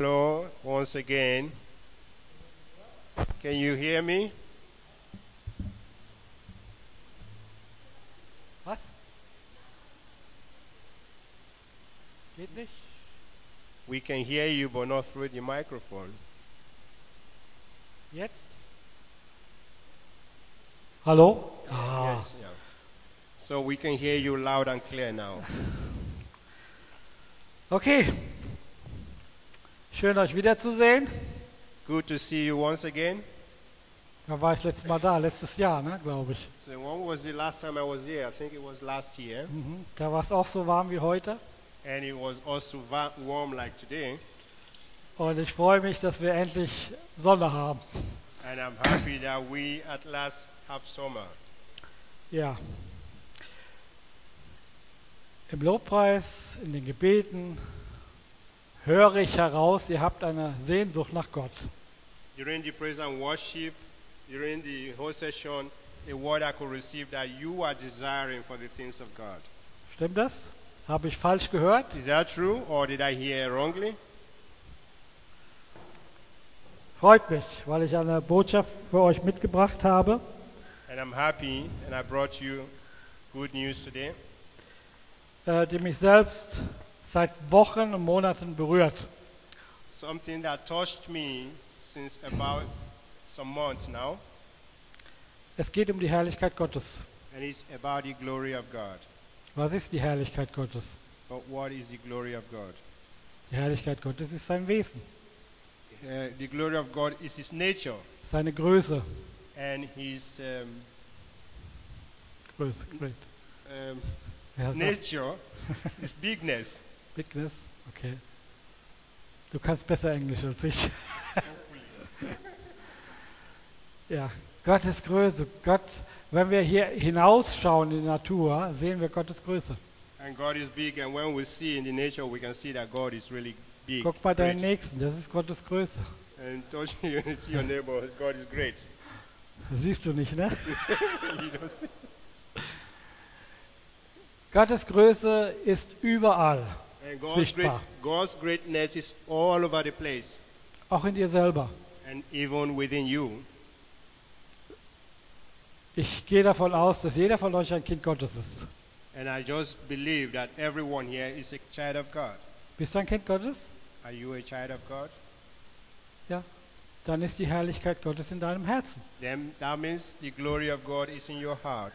Hello, once again. Can you hear me? Was? Geht nicht? We can hear you, but not through the microphone. Jetzt? Hallo? Yes, yeah. So we can hear you loud and clear now. Okay. Schön, euch wiederzusehen. Good to see you once again. Da war ich letztes Mal da, letztes Jahr, ne, glaube ich. So when was the last time I was here? I think it was last year. Da war es auch so warm wie heute. And it was also warm like today. Und ich freue mich, dass wir endlich Sonne haben. And I'm happy that we at last have summer. Ja. Im Lobpreis, in den Gebeten höre ich heraus, ihr habt eine Sehnsucht nach Gott. During the praise and worship, during the whole session, a word I could receive that you are desiring for the things of God. Stimmt das? Habe ich falsch gehört? Is that true, or did I hear wrongly? Freut mich, weil ich eine Botschaft für euch mitgebracht habe, And I'm happy, and I brought you good news today, die mich selbst seit Wochen und Monaten berührt. something that touched me since about some months now, Es geht um die Herrlichkeit Gottes. and it's about the glory of God. Was ist die Herrlichkeit Gottes? But what is the glory of God? Die Herrlichkeit Gottes ist sein Wesen, The glory of God is His nature seine Größe. and His Größe, great. Wer sagt nature, His bigness. Bigness? Okay. Du kannst besser Englisch als ich. Ja, Gottes Größe. Gott, wenn wir hier hinausschauen in die Natur, sehen wir Gottes Größe. And God is big, and when we see in the nature, we can see that God is really big. Guck bei deinen Great. Nächsten, das ist Gottes Größe. And touch your neighbor, God is great. Das siehst du nicht, ne? You don't see- Gottes Größe ist überall, And sichtbar, God's greatness is all over the place, auch in dir selber. and even within you. Ich gehe davon aus, dass jeder von euch ein Kind Gottes ist. And I just believe that everyone here is a child of God. Bist du ein Kind Gottes? Are you a child of God? Ja. Dann ist die Herrlichkeit Gottes in deinem Herzen. Then that means the glory of God is in your heart.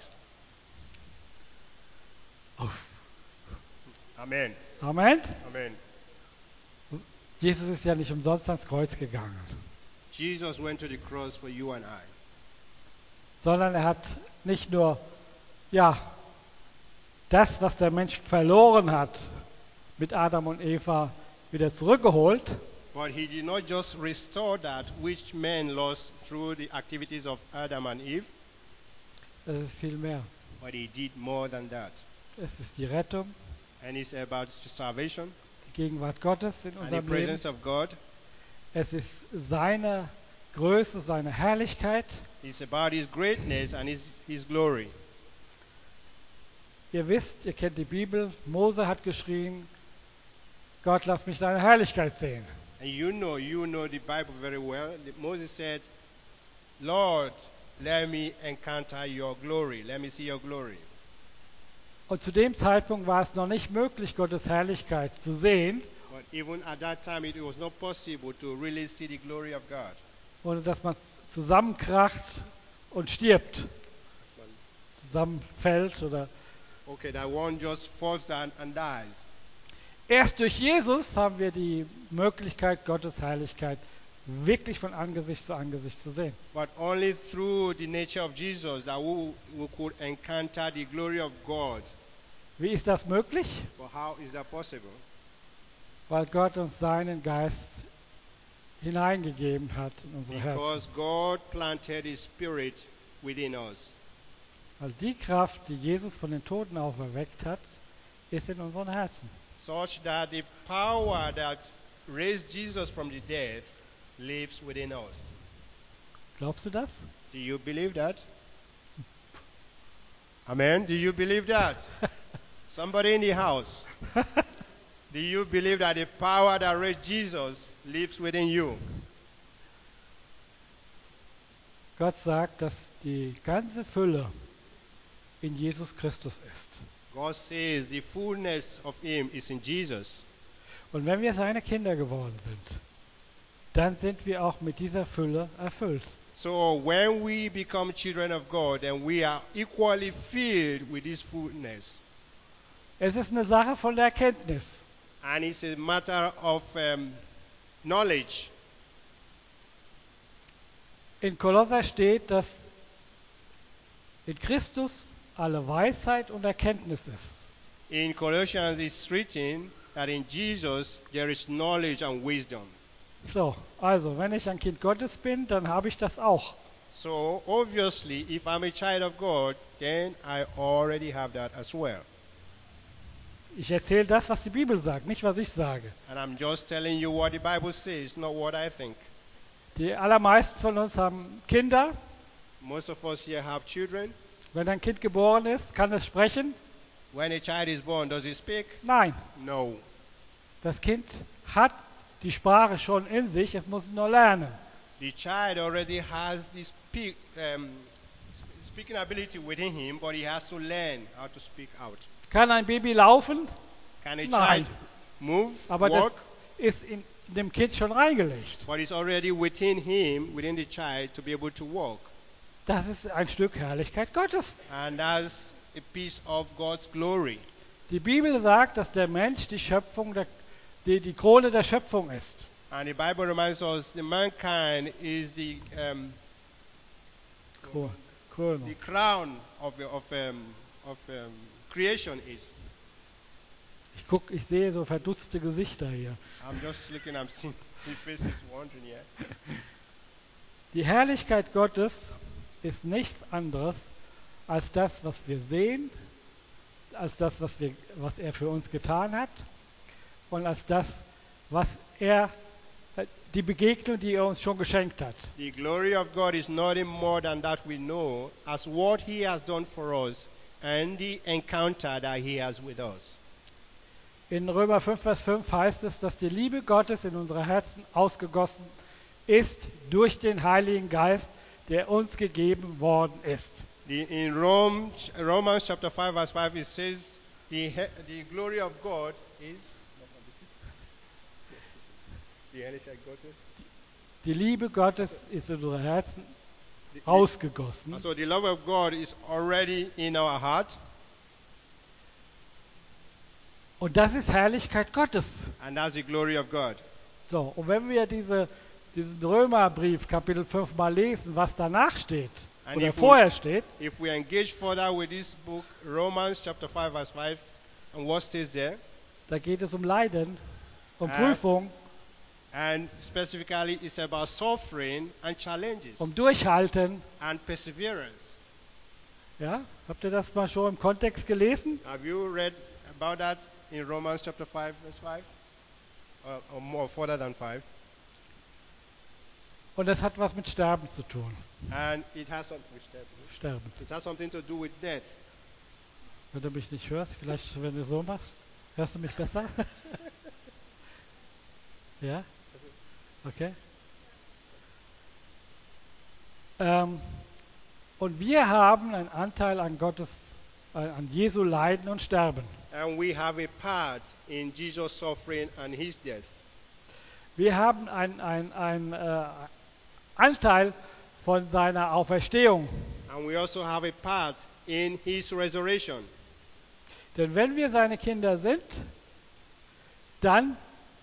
Amen. Amen. Amen. Jesus ist ja nicht umsonst ans Kreuz gegangen, Jesus went to the cross for you and I. sondern er hat nicht nur, ja, das, was der Mensch verloren hat, mit Adam und Eva wieder zurückgeholt, But he did not just restore that which man lost through the activities of Adam and Eve, das ist viel mehr. but he did more than that. Es ist die Rettung, And it's about salvation die Gegenwart Gottes in and the unserem Leben. presence of God. Es ist seine Größe, seine Herrlichkeit. It's about his greatness and his glory. Ihr wisst, ihr kennt die Bibel, Mose hat geschrien, Gott, lass mich deine Herrlichkeit sehen. And you know the Bible very well. Moses said, Lord, let me encounter your glory. Let me see your glory. Und zu dem Zeitpunkt war es noch nicht möglich, Gottes Herrlichkeit zu sehen, But even at that time, it was not possible to really see the glory of God. ohne dass man zusammenkracht und stirbt, zusammenfällt oder. Okay, that one just falls down and dies. Erst durch Jesus haben wir die Möglichkeit, Gottes Herrlichkeit wirklich von Angesicht zu Angesicht zu sehen. But only through the nature of Jesus that we could encounter the glory of God. Wie ist das möglich? But how is that possible? Weil Gott uns seinen Geist hineingegeben hat in unsere Herzen. Because God planted His Spirit within us. Weil die Kraft, die Jesus von den Toten auferweckt hat, ist in unseren Herzen. Such that the power that raised Jesus from the dead lives within us. Glaubst du das? Do you believe that? Amen. Do you believe that? Somebody in the house. Do you believe that the power that raised Jesus lives within you? Gott sagt, dass die ganze Fülle in Jesus Christus ist. God says the fullness of Him is in Jesus. Und wenn wir seine Kinder geworden sind, dann sind wir auch mit dieser Fülle erfüllt. So when we become children of God, then we are equally filled with His fullness. Es ist eine Sache von der Erkenntnis. And it's a matter of knowledge. In Kolosser steht, dass in Christus alle Weisheit und Erkenntnis ist. In Colossians it's written that in Jesus there is knowledge and wisdom. So, also, wenn ich ein Kind Gottes bin, dann habe ich das auch. So obviously, if I'm a child of God, then I already have that as well. Ich erzähle das, was die Bibel sagt, nicht was ich sage. And I'm just telling you what the Bible says, not what I think. Die allermeisten von uns haben Kinder. Most of us here have children. Wenn ein Kind geboren ist, kann es sprechen? When a child is born, does he speak? Nein. No. Das Kind hat die Sprache schon in sich, es muss nur lernen. The child already has this speaking ability within him, but he has to learn how to speak out. Kann ein Baby laufen? Can a Nein. child move, Aber walk? das ist in dem Kind schon reingelegt. But it's already within him, within the child, to be able to walk. Das ist ein Stück Herrlichkeit Gottes. And that's a piece of God's glory. Die Bibel sagt, dass der Mensch die Schöpfung, die Krone der Schöpfung ist. And the Bible reminds us that mankind is the Krone. crown of creation is. Ich sehe so verdutzte Gesichter hier. I'm just looking, I'm seeing faces wondering here. Die Herrlichkeit Gottes ist nichts anderes als das, was wir sehen, als das, was er für uns getan hat und als das, was die Begegnung, die er uns schon geschenkt hat. The glory of God is nothing more than that we know as what He has done for us and the encounter that He has with us. In Römer 5, Vers 5 heißt es, dass die Liebe Gottes in unsere Herzen ausgegossen ist durch den Heiligen Geist, der uns gegeben worden ist. In Romans chapter 5 verse 5 it says the glory of God is Die Liebe Gottes ist in unsere Herzen ausgegossen. So the love of God is already in our heart. Und das ist Herrlichkeit Gottes. And that's the glory of God. So, und wenn wir diesen Römerbrief Kapitel 5 mal lesen, was danach steht And oder vorher steht, if we engage further with this book, Romans chapter 5 verse 5, and what says there, da geht es um Leiden, um Prüfung, and specifically it's about suffering and challenges um Durchhalten. and perseverance. Ja, habt ihr das mal schon im Kontext gelesen? Have you read about that in Romans chapter 5 verse 5? Or more further than 5? Und das hat was mit Sterben zu tun. And it has something with death. Sterben. It has something to do with death. Wenn du mich nicht hörst, vielleicht wenn du so machst, hörst du mich besser? Ja? Okay. Und wir haben einen Anteil an an Jesu Leiden und Sterben. And we have a part in Jesus' suffering and His death. Wir haben einen Anteil von seiner Auferstehung. And we also have a part in His resurrection. Denn wenn wir seine Kinder sind, dann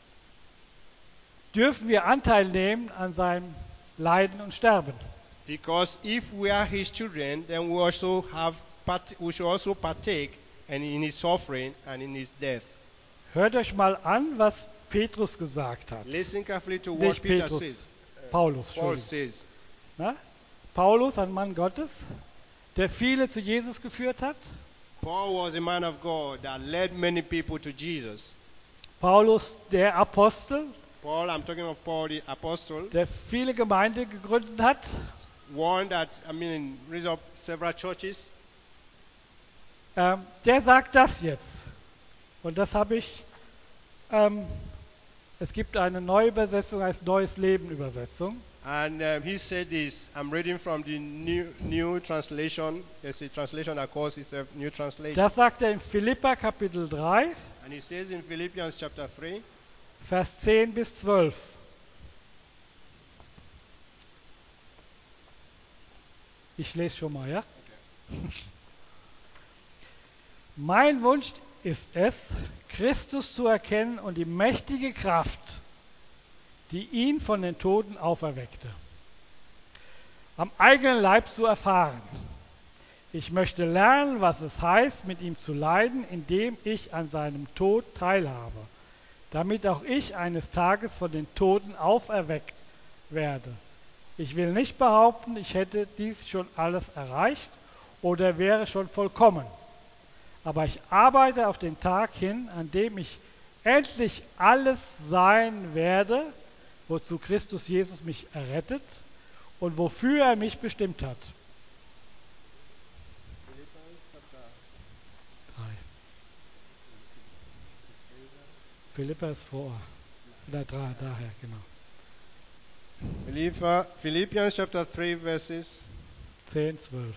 dürfen wir Anteil nehmen an seinem Leiden und Sterben. Because if we are His children, then we should also partake in His suffering and in His death. Hört euch mal an, was Petrus gesagt hat. Listen carefully to what Nicht Peter Petrus, says. Paulus. Paul Entschuldigung. says. Na? Paulus, ein Mann Gottes, der viele zu Jesus geführt hat. Paul was a man of God that led many people to Jesus. Paulus, der Apostel, Paul, I'm talking of Paul the apostle, der viele Gemeinden gegründet hat. one that, raised up several churches. Der sagt das jetzt. Und das habe ich Es gibt eine neue Übersetzung als Neues Leben Übersetzung. And he said this. I'm reading from the new translation. There's a translation that calls itself New Translation. Das sagt er in Philipper Kapitel 3, And he says in Philippians chapter 3, Vers 10 bis 12. Ich lese schon mal, ja? Mein Wunsch ist es, Christus zu erkennen und die mächtige Kraft, die ihn von den Toten auferweckte, am eigenen Leib zu erfahren. Ich möchte lernen, was es heißt, mit ihm zu leiden, indem ich an seinem Tod teilhabe, damit auch ich eines Tages von den Toten auferweckt werde. Ich will nicht behaupten, ich hätte dies schon alles erreicht oder wäre schon vollkommen. Aber ich arbeite auf den Tag hin, an dem ich endlich alles sein werde, wozu Christus Jesus mich errettet und wofür er mich bestimmt hat. 3. Philipper ist vor. Oder 3, daher, genau. Philippians chapter 3 verses 10, 12.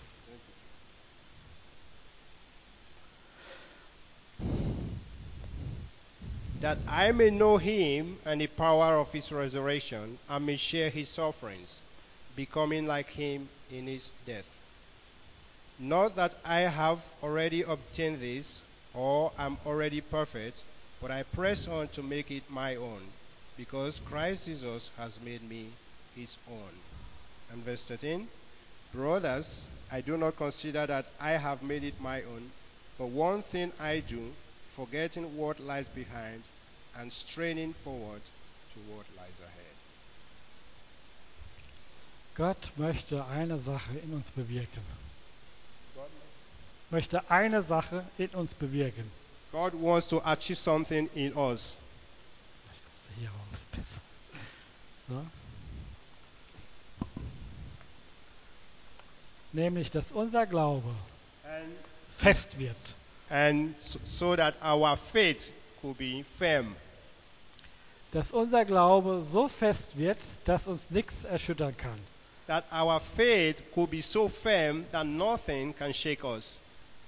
that I may know him and the power of his resurrection, and may share his sufferings, becoming like him in his death. Not that I have already obtained this, or am already perfect, but I press on to make it my own, because Christ Jesus has made me his own. And verse 13, brothers, I do not consider that I have made it my own, but one thing I do, forgetting what lies behind and straining forward to what lies ahead. Gott möchte eine Sache in uns bewirken. Möchte eine Sache in uns bewirken. God wants to achieve something in us. Ich komme hier raus, besser. So. Nämlich, dass unser Glaube fest wird. And so that our faith could be firm. Dass unser Glaube so fest wird, dass uns nichts erschüttern kann. That our faith could be so firm that nothing can shake us.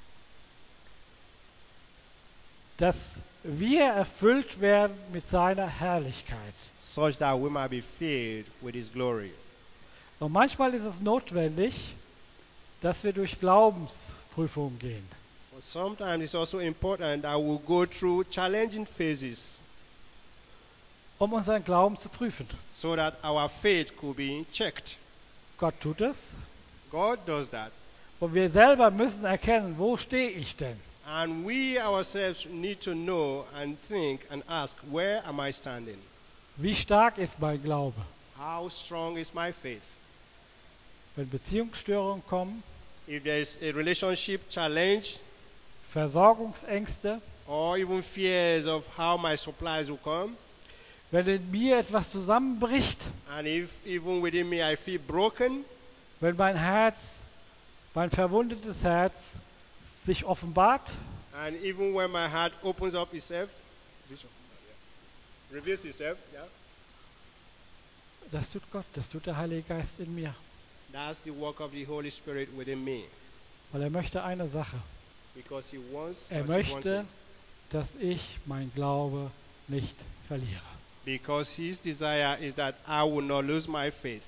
Dass wir erfüllt werden mit seiner Herrlichkeit. Such that we might be filled with his glory. Und manchmal ist es notwendig, dass wir durch Glaubensprüfungen gehen. But sometimes it's also important that we go through challenging phases Um unseren Glauben zu prüfen. so that our faith could be checked. Gott tut es. God does that. Und wir selber müssen erkennen, wo stehe ich denn? And we ourselves need to know and think and ask, where am I standing? Wie stark ist mein Glaube? How strong is my faith? Wenn Beziehungsstörungen kommen, If there is a relationship challenge Versorgungsängste, or even fears of how my supplies will come, wenn in mir etwas zusammenbricht, and if even within me I feel broken, wenn mein Herz, mein verwundetes Herz sich offenbart, and even when my heart opens up itself, reveals itself, yeah, das tut Gott, das tut der Heilige Geist in mir. that's the work of the Holy Spirit within me. Weil er möchte eine Sache. Because he wants to Er achieve one möchte, thing. dass ich mein Glaube nicht verliere. Because his desire is that I will not lose my faith.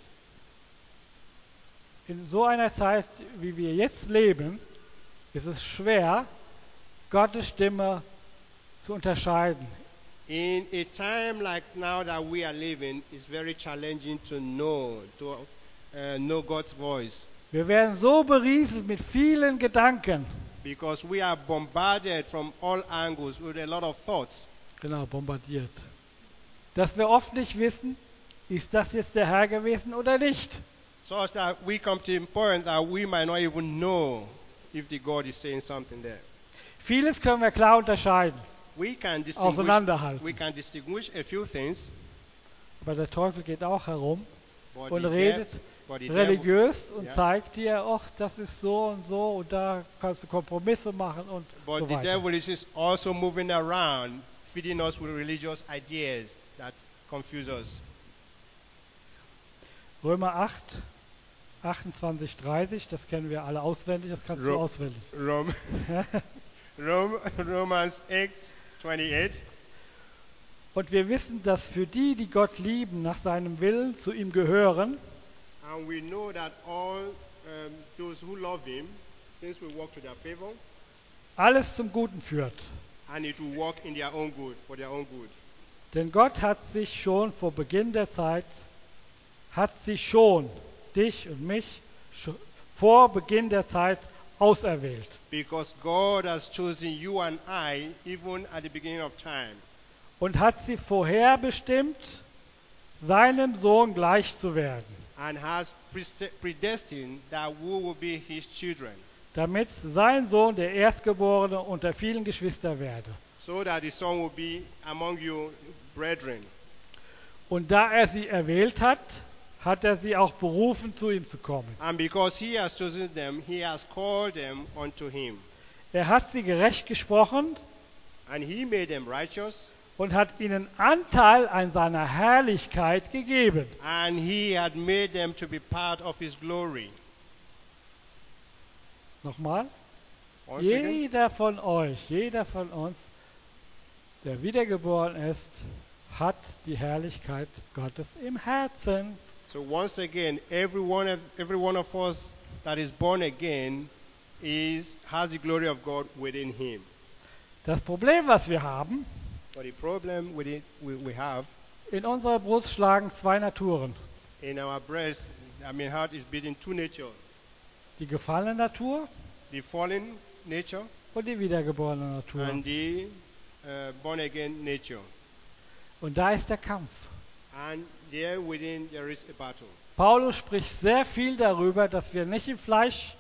In so einer Zeit, wie wir jetzt leben, ist es schwer, Gottes Stimme zu unterscheiden. In a time like now that we are living, it's very challenging to know God's voice. Wir werden so berieselt mit vielen Gedanken. Because we are bombarded from all angles with a lot of thoughts. Genau, bombardiert. Dass wir oft nicht wissen, ist das jetzt der Herr gewesen oder nicht. So that we come to a point that we might not even know if the God is saying something there. Vieles können wir klar unterscheiden, We can auseinanderhalten. distinguish a few things, Aber der Teufel geht auch herum but und the redet devil, religiös und ja. zeigt dir, ach, das ist so und da kannst du Kompromisse machen und but so the weiter. devil is just also moving around, feeding us with religious ideas that confuse us. Römer 8, 28, 30, das kennen wir alle auswendig, das kannst du Ro- auswendig. Romans 8:28. Und wir wissen, dass für die, die Gott lieben, nach seinem Willen zu ihm gehören, And we know that all those who love him, things will work to their favor, alles zum Guten führt. and it will work in their own good, for their own good. Denn Gott hat sich schon vor Beginn der Zeit, dich und mich, vor Beginn der Zeit auserwählt. Because God has chosen you and I, even at the beginning of time, Und hat sie vorherbestimmt, seinem Sohn gleich zu werden, and has predestined that we will be his children, damit sein Sohn der Erstgeborene unter vielen Geschwistern werde. so that the son will be among you brethren. Und da er sie erwählt hat, hat er sie auch berufen, zu ihm zu kommen. And because he has chosen them, he has called them unto him. Er hat sie gerecht gesprochen And he made them righteous, und hat ihnen Anteil an seiner Herrlichkeit gegeben. and he had made them to be part of his glory. Nochmal. Once again. Jeder von euch, jeder von uns, der wiedergeboren ist, hat die Herrlichkeit Gottes im Herzen. So once again, every one of us that is born again has the glory of God within him. Das Problem, was wir haben, But the problem we have in unserer Brust schlagen zwei Naturen. in our breast, heart is beating two nature: Die gefallene Natur the fallen nature und die wiedergeborene Natur. and the born again nature. Und da ist der Kampf. And there within there is a battle. Paulus spricht sehr viel darüber, dass wir nicht im Fleisch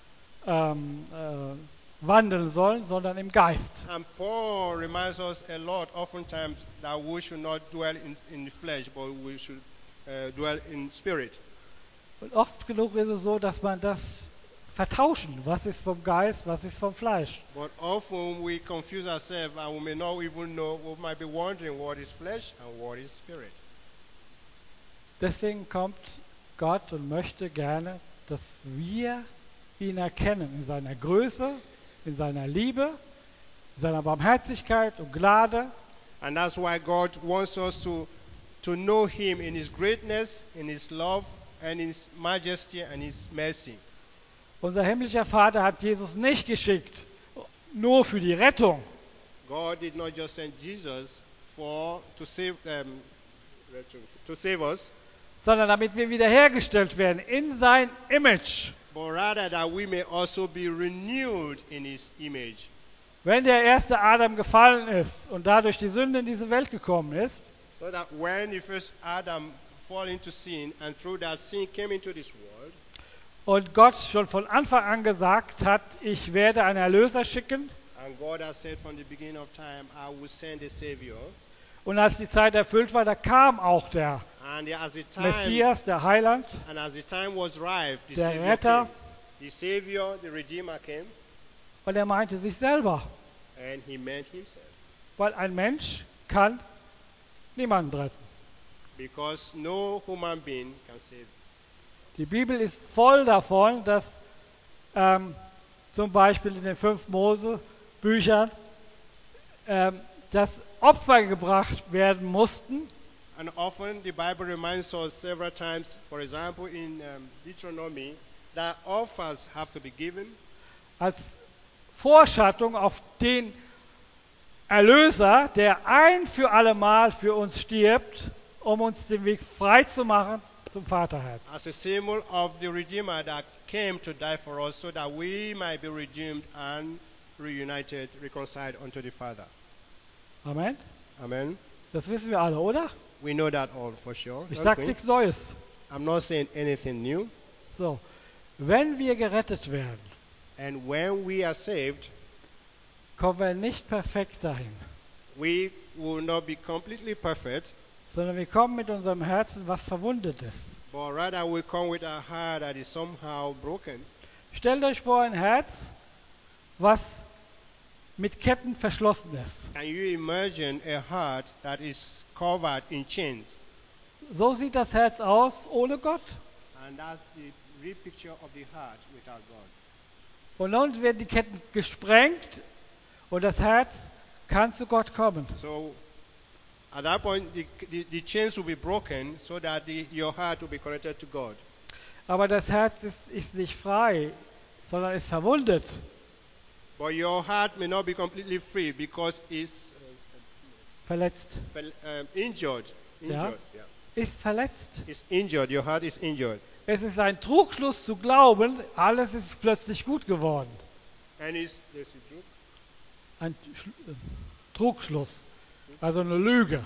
wandeln sollen, sondern im Geist. And Paul reminds us a lot, oftentimes, that we should not dwell in the flesh, but we should dwell in spirit. Und oft genug ist es so, dass man das vertauschen. Was ist vom Geist, was ist vom Fleisch? But often we confuse ourselves and we may not even know, we might be wondering what is flesh and what is spirit. Deswegen kommt Gott und möchte gerne, dass wir ihn erkennen in seiner Größe, in seiner Liebe, in seiner Barmherzigkeit und Gnade. And that's why God wants us to know him in his greatness, in his love, and in his majesty and his mercy. Unser himmlischer Vater hat Jesus nicht geschickt, nur für die Rettung, God did not just send Jesus to save us, sondern damit wir wiederhergestellt werden in sein Image. but rather that we may also be renewed in his image. Wenn der erste Adam gefallen ist und dadurch die Sünde in diese Welt gekommen ist, So that when the first Adam fall into sin, and through that sin came into this world, und Gott schon von Anfang an gesagt hat, ich werde einen Erlöser schicken, and God has said from the beginning of time, I will send a Savior. und als die Zeit erfüllt war, da kam auch der And as the Messias, der Heiland, time was ripe, the der Savior Retter, came. The Savior, the Redeemer came, und er meinte sich selber, and he meant himself. weil ein Mensch kann niemanden retten. Because no human being can save. Die Bibel ist voll davon, dass zum Beispiel in den 5 Mose-Büchern dass Opfer gebracht werden mussten, And often the Bible reminds us several times, for example in Deuteronomy, that offers have to be given als Vorschattung auf den Erlöser, der ein für allemal für uns stirbt, um uns den Weg frei zu machen zum Vaterherz. as a symbol of the Redeemer that came to die for us so that we might be redeemed and reunited, reconciled unto the Father. Amen. Amen. Das wissen wir alle, oder? We know that all for sure. Ich don't sage we? nichts Neues. I'm not saying anything new. So, wenn wir gerettet werden, And when we are saved, kommen wir nicht perfekt dahin, we will not be completely perfect, sondern wir kommen mit unserem Herzen, was verwundet ist. but rather we come with a heart that is somehow broken. Stellt euch vor, ein Herz, was mit Ketten verschlossen ist. Can you imagine a heart that is covered in chains? So sieht das Herz aus ohne Gott. And that's the real picture of the heart without God. Und nun werden die Ketten gesprengt und das Herz kann zu Gott kommen. So at that point, the chains will be broken so that your heart will be connected to God. Aber das Herz ist nicht frei, sondern ist verwundet. But your heart may not be completely free because it's Verletzt. injured. Ja. Yeah. Ist verletzt. It's injured. Your heart is injured. Es ist ein Trugschluss zu glauben, alles ist plötzlich gut geworden. And there's a joke. Ein Trugschluss, also eine Lüge.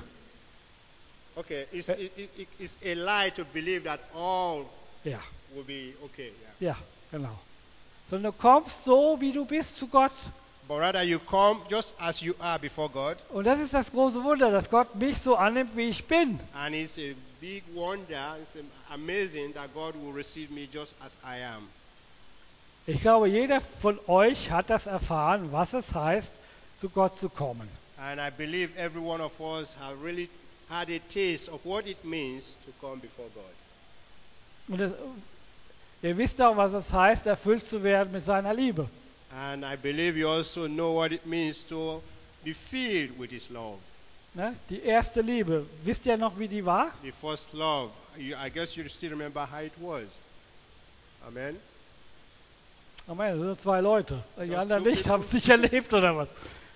Okay, it's a lie to believe that all Ja, will be okay. Yeah. ja, genau. Sondern du kommst so, wie du bist, zu Gott. But rather you come just as you are before God. Und das ist das große Wunder, dass Gott mich so annimmt, wie ich bin. And it's a big wonder, it's amazing that God will receive me just as I am. Ich glaube, jeder von euch hat das erfahren, was es heißt, zu Gott zu kommen. And I believe every one of us have really had a taste of what it means to come before God. Und ihr wisst auch, was es heißt, erfüllt zu werden mit seiner Liebe. And I believe you also know what it means to be filled with His love. Ne? Die erste Liebe, wisst ihr noch, wie die war? The first love, I guess you still remember how it was. Amen. Amen, das sind nur 2 Leute. Die Das anderen so nicht, viel- haben es nicht erlebt oder was?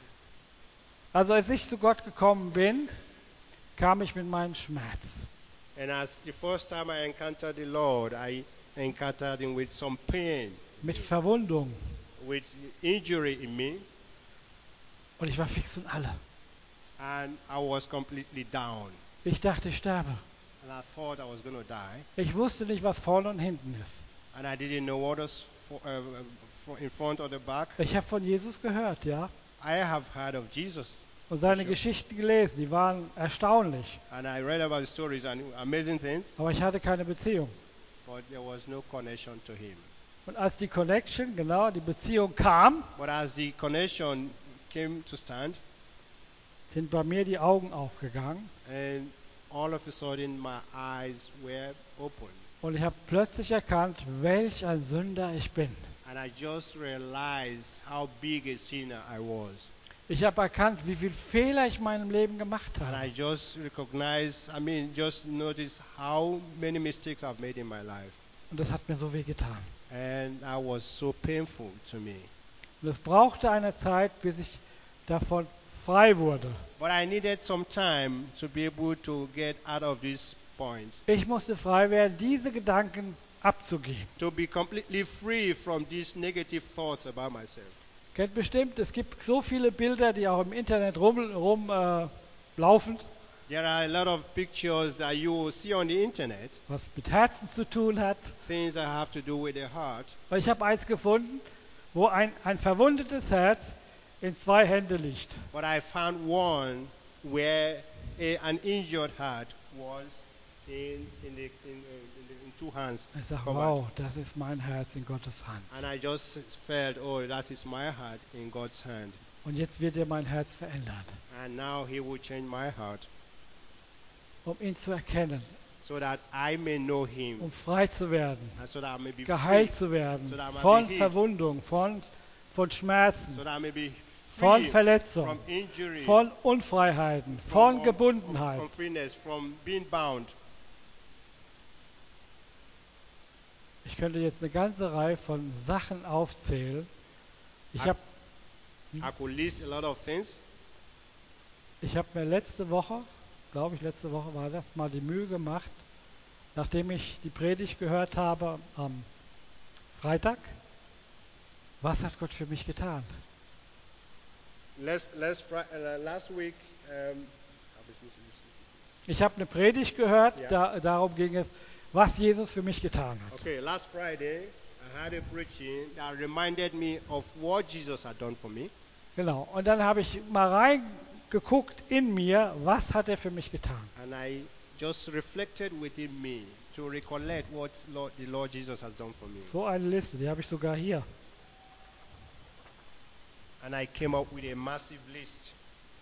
Also als ich zu Gott gekommen bin, kam ich mit meinem Schmerz. And as the first time I encountered the Lord, I encountered Him with some pain, Mit Verwundung. with injury in me, Und ich war fix und alle. and I was completely down. Ich dachte, ich sterbe. And I thought I was going to die, Ich wusste nicht, was vorne und hinten ist. and I didn't know what was in front or the back. Ich habe von Jesus gehört, ja. I have heard of Jesus, Und seine Sure. Geschichten gelesen, die waren erstaunlich. and I read about the stories and amazing things, Aber ich hatte keine Beziehung. but there was no connection to Him. Und als die Connection, genau, die Beziehung kam, But as the connection came to stand, sind bei mir die Augen aufgegangen. and all of a sudden my eyes were open, Und ich habe plötzlich erkannt, welch ein Sünder ich bin. and I just realized how big a sinner I was. Ich habe erkannt, wie viele Fehler ich in meinem Leben gemacht And I habe. just recognized, just noticed how many mistakes I've made in my life. Und das hat mir so weh getan. And that was so painful to me. Und es brauchte eine Zeit, bis ich davon frei wurde. But I needed some time to be able to get out of this point, Ich musste frei werden, diese Gedanken abzugeben. to be completely free from these negative thoughts about myself. Kennt bestimmt, es gibt so viele Bilder, die auch im Internet rumlaufen, There are a lot of pictures that you will see on the internet, was mit Herzen zu tun hat. things that have to do with the heart. Aber ich habe eins gefunden, wo ein verwundetes Herz in 2 Hände liegt. But I found one where an injured heart was in 2 hands Ich sage, covered. wow, das ist mein Herz in Gottes Hand. And I just felt, oh, that is my heart in God's hand. Und jetzt wird er mein Herz verändern, And now He will change my heart um ihn zu erkennen, so that I may know Him, um frei zu werden, and so that I may be geheilt free, zu werden so that I might von be healed. Verwundung, von Schmerzen, so that I may be von free Verletzung, from injury, von Unfreiheiten, from von Gebundenheit. from freeness, from being bound. Ich könnte jetzt eine ganze Reihe von Sachen aufzählen. Ich Ah. habe I could list a lot of things. mir letzte Woche war das, mal die Mühe gemacht, nachdem ich die Predigt gehört habe am Freitag, was hat Gott für mich getan? Last week, Ich habe eine Predigt gehört, Ja. darum ging es, was Jesus für mich getan hat. okay, last Friday, I had a preaching that reminded me of what Jesus had done for me. Genau. Und dann habe ich mal reingeguckt in mir, was hat er für mich getan? And I just reflected within me to recollect what the Lord Jesus has done for me. So eine Liste, die habe ich sogar hier. And I came up with a massive list.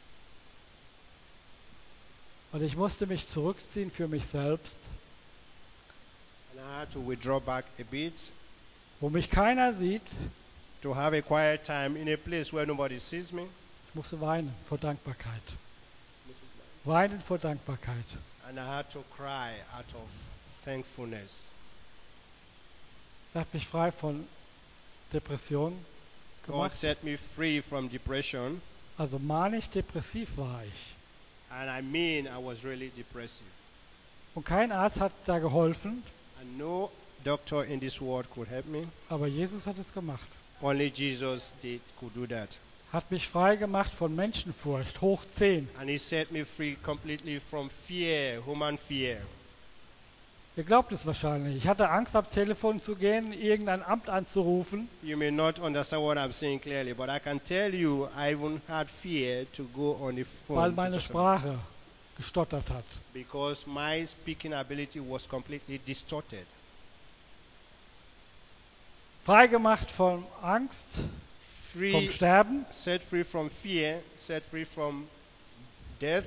Und ich musste mich zurückziehen für mich selbst, And I had to withdraw back a bit wo mich keiner sieht. to have a quiet time in a place where nobody sees me. Ich musste weinen vor Dankbarkeit. Weinen vor Dankbarkeit. And I had to cry out of thankfulness. Er hat mich frei von Depressionen God gemacht. set me free from depression. Also manisch-depressiv war ich. And I mean, I was really depressive. Und kein Arzt hat da geholfen, And no doctor in this world could help me. aber Jesus hat es gemacht. Only Jesus could do that. Hat mich frei gemacht von Menschenfurcht, hoch 10. And he set me free completely from fear, human fear. Ihr glaubt es wahrscheinlich. Ich hatte Angst, ans Telefon zu gehen, irgendein Amt anzurufen, You may not understand what I'm saying clearly, but I can tell you I even had fear to go on the phone weil to meine talk to Sprache gestottert hat. because my speaking ability was completely distorted. Frei gemacht von Angst, vom Free, Sterben, set free from fear, set free from death,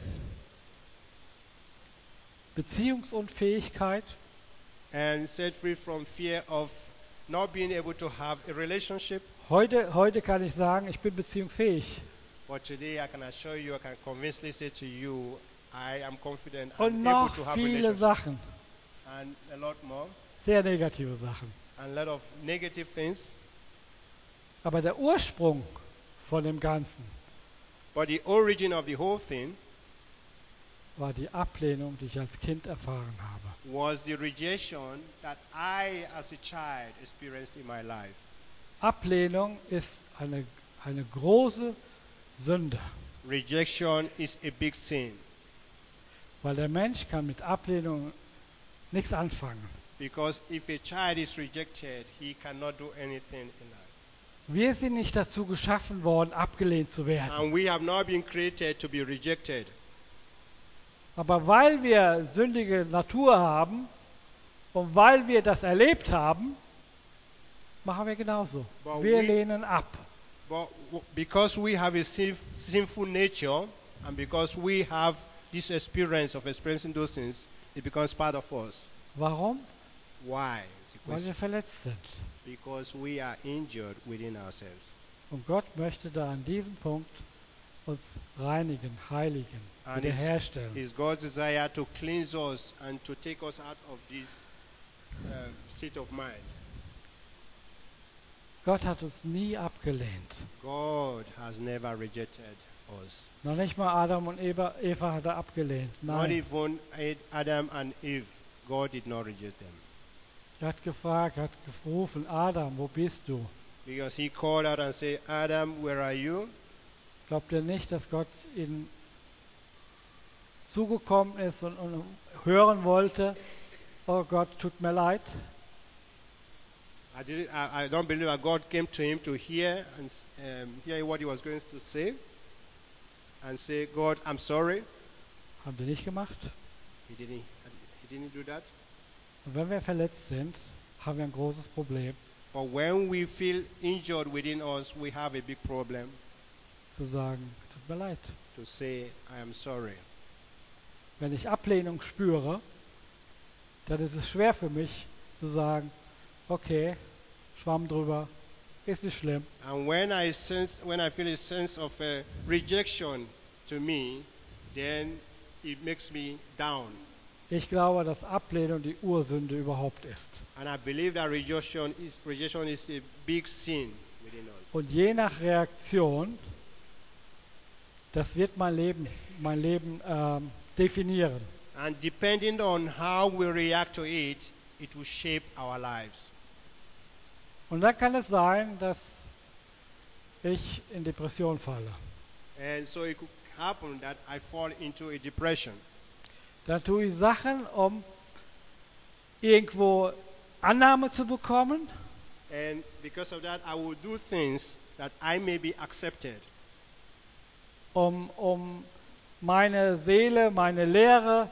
Beziehungsunfähigkeit, and set free from fear of not being able to have a relationship. Heute kann ich sagen, ich bin beziehungsfähig. But today I can assure you, I can convincingly say to you, I am confident Und I'm able noch to have a viele relationship. Sachen, And a lot more, sehr negative Sachen. and a lot of negative things. Aber der Ursprung von dem Ganzen But the origin of the whole thing war die Ablehnung, die ich als Kind erfahren habe. was the rejection that I as a child experienced in my life. Ablehnung ist eine große Sünde, Rejection is a big sin weil der Mensch kann mit Ablehnung nichts anfangen. because if a child is rejected, he cannot do anything in life. Wir sind nicht dazu geschaffen worden, abgelehnt zu werden. And we have not been created to be rejected. Aber weil wir sündige Natur haben und weil wir das erlebt haben, machen wir genauso. But Wir we- lehnen ab. But because we have a sinful nature and because we have this experience of experiencing those things, it becomes part of us. Warum? Why? Is the Weil question. wir verletzt sind. Because we are injured within ourselves. Und Gott möchte da an diesem Punkt uns reinigen, heiligen, And wiederherstellen. It's God's desire to cleanse us and to take us out of this state of mind. Gott hat uns nie abgelehnt. God has never rejected us. Noch nicht mal Adam und Eva hat er abgelehnt. Not Nein, even Adam and Eve. God did not reject them. er hat gefragt, er hat gerufen, Adam, wo bist du? Because he called out and said, Adam, where are you? Glaubt ihr nicht, dass Gott ihnen zugekommen ist und hören wollte, oh Gott, tut mir leid? I don't believe that God came to him to hear and hear what he was going to say and say, God, I'm sorry. Haben die nicht gemacht? He didn't do that. Und wenn wir verletzt sind, haben wir ein großes Problem, But when we feel injured within us, we have a big problem zu sagen, tut mir leid. to say, I am sorry. Wenn ich Ablehnung spüre, dann ist es schwer für mich zu sagen, okay, Schwamm drüber, ist nicht schlimm. And when I feel a sense of rejection to me, then it makes me down. Ich glaube, dass Ablehnung die Ursünde überhaupt ist. And I believe that rejection is a big sin within us. Und je nach Reaktion, das wird mein Leben definieren. And depending on how we react to it, it will shape our lives. Und dann kann es sein, dass ich in Depression falle. And so it could happen that I fall into a depression. Dann tue ich Sachen, um irgendwo Annahme zu bekommen, And because of that, I will do things that I may be accepted. um meine Seele, meine Leere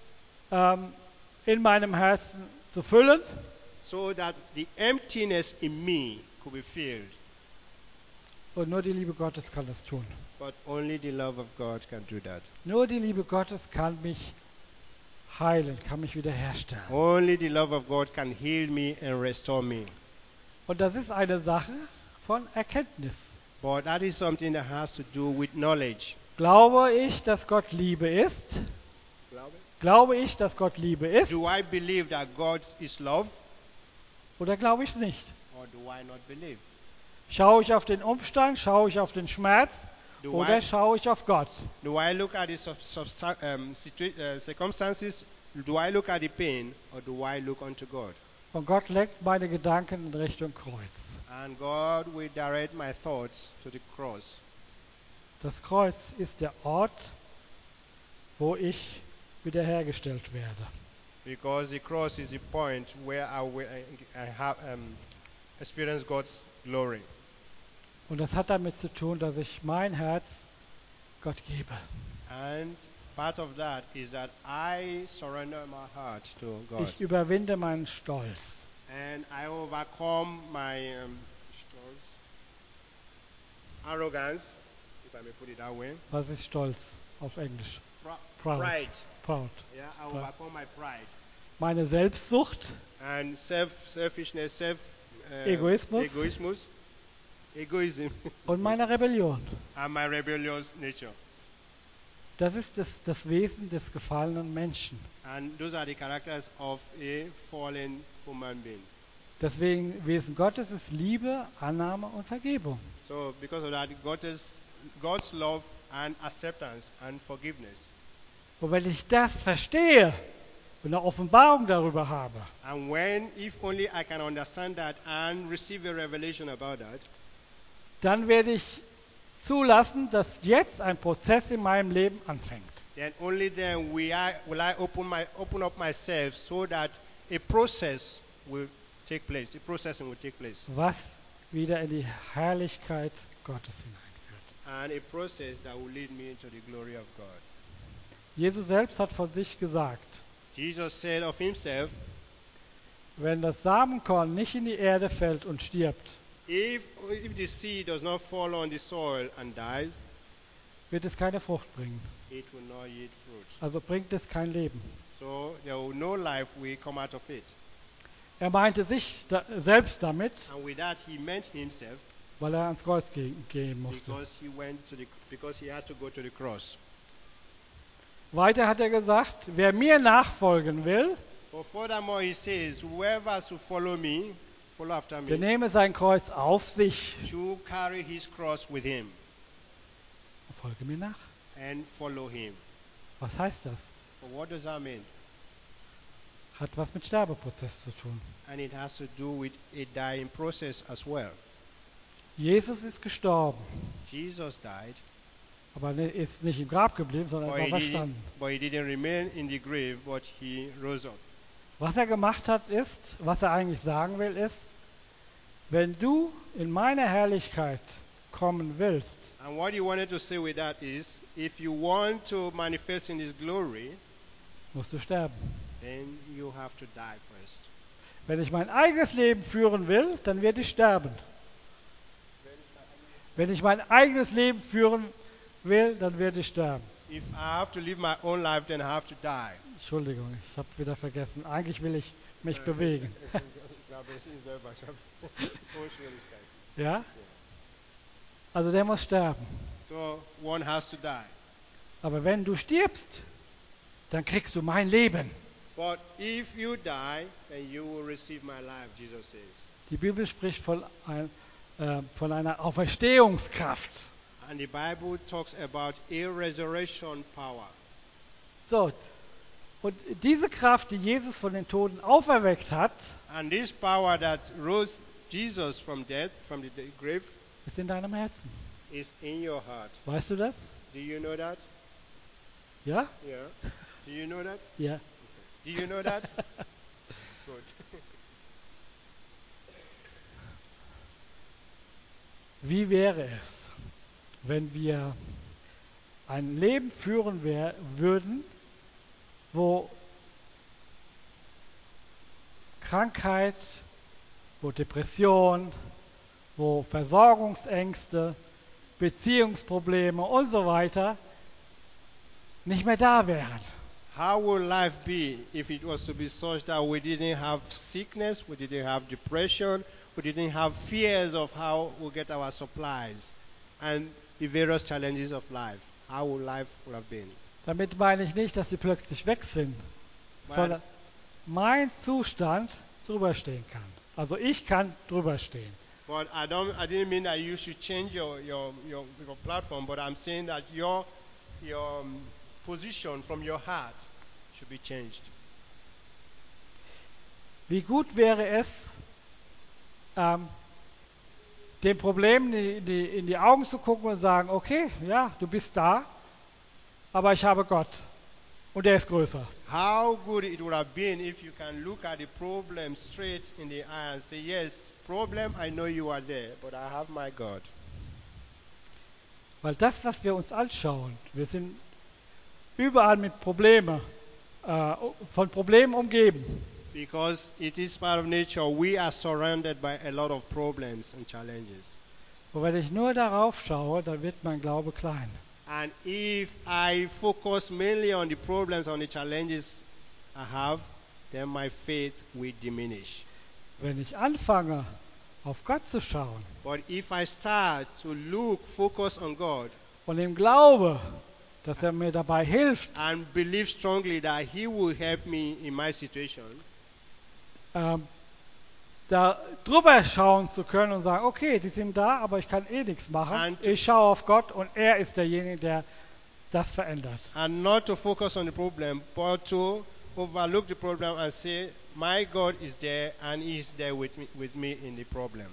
in meinem Herzen zu füllen. So that the emptiness in me could be filled. Und nur die Liebe Gottes kann das tun. But only the love of God can do that. Nur die Liebe Gottes kann mich heilen, kann mich wiederherstellen. Only the love of God can heal me and restore me. Und das ist eine Sache von Erkenntnis. But that is something that has to do with knowledge. Glaube ich, dass Gott Liebe ist? Glaube ich, dass Gott Liebe ist? Do I believe that God is love, Oder glaube ich es nicht? or do I not believe? Schaue ich auf den Umstand? Schaue ich auf den Schmerz? Do Oder I, schaue ich auf Gott? do I look at the circumstances? Do I look at the pain, or do I look unto God? Und Gott lenkt meine Gedanken in Richtung Kreuz. And God will direct my thoughts to the cross. Das Kreuz ist der Ort, wo ich wiederhergestellt werde. Because the cross is the point where I have experienced God's glory. Und das hat damit zu tun, dass ich mein Herz Gott gebe. And part of that is that I surrender my heart to God. Ich überwinde meinen Stolz. And I overcome my arrogance, if I may put it that way. Was ist Stolz auf Englisch? Proud. Pride. Proud. Yeah, I overcome my pride. Meine Selbstsucht, And selfishness, Egoism egoism, und meine Rebellion. and my rebellious nature. Das ist das Wesen des gefallenen Menschen. And those are the characters of a fallen human being. Deswegen Wesen Gottes ist Liebe, Annahme und Vergebung. So because of that, God's love and acceptance and forgiveness. Und wenn ich das verstehe und eine Offenbarung darüber habe, And if only I can understand that and receive a revelation about that, dann werde ich zulassen, dass jetzt ein Prozess in meinem Leben anfängt. then only then will I open up myself so that a process will take place. A processing will take place. Was wieder in die Herrlichkeit Gottes hineinführt. And a process that will lead me into the glory of God. Jesus selbst hat von sich gesagt, Jesus said of himself, wenn das Samenkorn nicht in die Erde fällt und stirbt, if the seed does not fall on the soil and dies, wird es keine Frucht bringen. it will not yield fruit. Also bringt es kein Leben. So no life will come out of it. Er meinte sich selbst damit, And with that he meant himself, weil er ans Kreuz gehen musste. because he had to go to the cross. Weiter hat er gesagt, wer mir nachfolgen will, But furthermore he says, whoever has to follow after der me, nehme sein Kreuz auf sich should carry his cross with him und folge mir nach. and follow him. Was heißt das? But what does that mean? Hat was mit Sterbeprozess zu tun. And it has to do with a dying process as well. Jesus ist gestorben, Jesus died, aber er ist nicht im Grab geblieben, sondern er war verstanden. but he didn't remain in the grave, but he rose up. Was er gemacht hat ist, was er eigentlich sagen will, ist, wenn du in meine Herrlichkeit kommen willst, And what he wanted to say with that is, if you want to manifest in his glory, musst du sterben. then you have to die first. Wenn ich mein eigenes Leben führen will, dann werde ich sterben. Wenn ich mein eigenes Leben führen will, dann werde ich sterben. If I have to live my own life, then I have to die. Entschuldigung, ich habe wieder vergessen. Eigentlich will ich mich bewegen. Ja? Also der muss sterben. So one has to die. Aber wenn du stirbst, dann kriegst du mein Leben. But if you die, then you will receive my life, Jesus says. Die Bibel spricht von einer Auferstehungskraft. And the Bible talks about a resurrection power. So, und diese Kraft, die Jesus von den Toten auferweckt hat, And this power that rose Jesus from death, from the grave, ist in deinem Herzen. is in your heart. Weißt du das? Do you know that? Ja? Yeah. Do you know that? Ja. Do you know that? Good. Wie wäre es, wenn wir ein Leben führen würden, wo Krankheit, wo Depression, wo Versorgungsängste, Beziehungsprobleme und so weiter nicht mehr da wären. How would life be if it was to be such that we didn't have sickness, we didn't have depression, we didn't have fears of how we get our supplies and the various challenges of life? How would life would have been? Damit meine ich nicht, dass sie plötzlich weg sind, sondern mein Zustand drüber stehen kann. Also ich kann drüber stehen. But I didn't mean that you should change your platform, but I'm saying that your position from your heart should be changed. Wie gut wäre es, dem Problem in die Augen zu gucken und sagen, okay, ja, du bist da, aber ich habe Gott und er ist größer. How good it would have been if you can look at the problem straight in the eye and say, yes, problem, I know you are there, but I have my God. Weil das, was wir uns anschauen, wir sind überall mit Problemen, von Problemen umgeben. Because it is part of nature, we are surrounded by a lot of problems and challenges. Und wenn ich nur darauf schaue, dann wird mein Glaube klein. And if I focus mainly on the problems, on the challenges I have, then my faith will diminish. Wenn ich anfange, auf Gott zu schauen But if I start to focus on God und ihm glaube, dass er mir dabei hilft, and believe strongly that He will help me in my situation, da drüber schauen zu können und sagen, okay, die sind da, aber ich kann eh nichts machen. And Ich schaue auf Gott und er ist derjenige, der das verändert. and not to focus on the problem, but to overlook the problem and say, my God is there and He is there with me in the problem.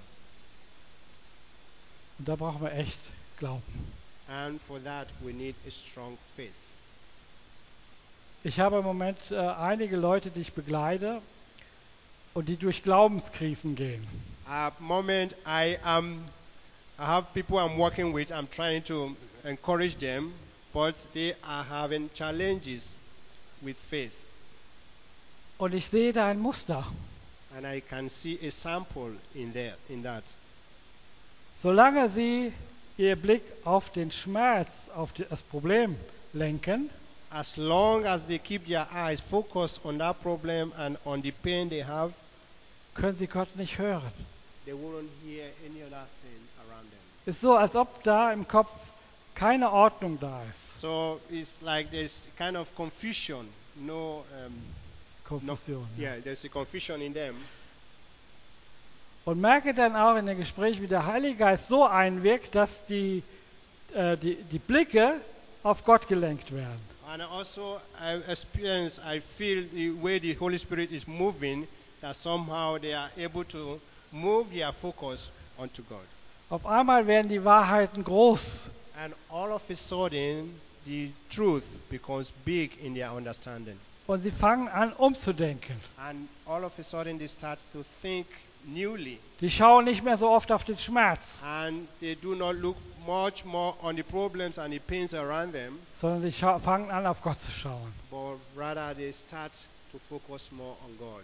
Und da brauchen wir echt Glauben. And for that, we need a strong faith. Ich habe im Moment einige Leute, die ich begleite und die durch Glaubenskrisen gehen. At the moment, I have people I'm working with. I'm trying to encourage them, but they are having challenges with faith. Und ich sehe da ein Muster. And I can see a sample in that. Solange sie ihr Blick auf den Schmerz, auf das Problem lenken, As long as they keep their eyes focused on that problem and on the pain they have, können sie Gott nicht hören. they wouldn't hear any other thing around them. Ist so, als ob da im Kopf keine Ordnung da ist. So it's like there's kind of confusion. Konfusion. Ja. Yeah, there's a confusion in them. Und merke dann auch in den Gesprächen, wie der Heilige Geist so einwirkt, dass die Blicke auf Gott gelenkt werden. And also I feel the way the Holy Spirit is moving, that somehow they are able to move their focus onto God. Auf einmal werden die Wahrheiten groß. And all of a sudden, the truth becomes big in their understanding. Und sie fangen an umzudenken. And all of a sudden, they start to think newly. Die schauen nicht mehr so oft auf den Schmerz, And they do not look much more on the problems and the pains around them, sondern sie fangen an, auf Gott zu schauen. but rather they start to focus more on God.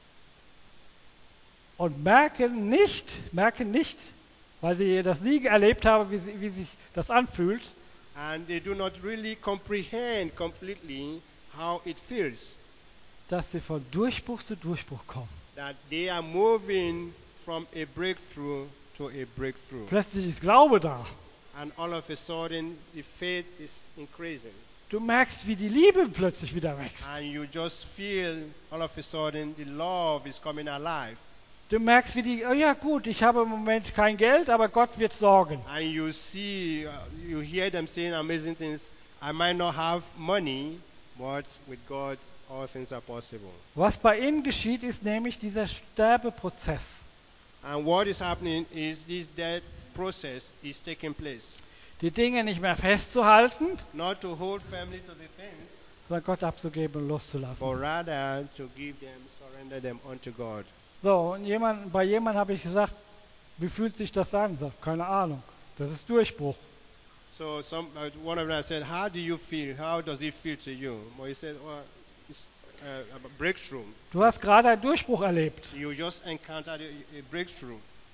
Und merken nicht, weil sie das nie erlebt haben, wie sich das anfühlt, And they do not really comprehend completely how it feels, dass sie von Durchbruch zu Durchbruch kommen. that they are moving from a breakthrough to a breakthrough. Plötzlich ist Glaube da. And all of a sudden, the faith is increasing. Du merkst, wie die Liebe plötzlich wieder wächst. And you just feel, all of a sudden, the love is coming alive. Du merkst, oh ja gut, ich habe im Moment kein Geld, aber Gott wird sorgen. And you see, you hear them saying amazing things. I might not have money, but with God, all things are possible. Was bei ihnen geschieht, ist nämlich dieser Sterbeprozess. And what is happening is this death process is taking place. Die Dinge nicht mehr festzuhalten, Not to hold firmly to the things, sondern Gott abzugeben und loszulassen. but rather to give them, surrender them unto God. So, und bei jemandem habe ich gesagt, wie fühlt sich das an? Sagt, keine Ahnung. Das ist Durchbruch. So one of them said, how do you feel? How does it feel to you? Well, he said, well, it's a breakthrough. Du hast gerade einen Durchbruch erlebt. You just encountered a breakthrough.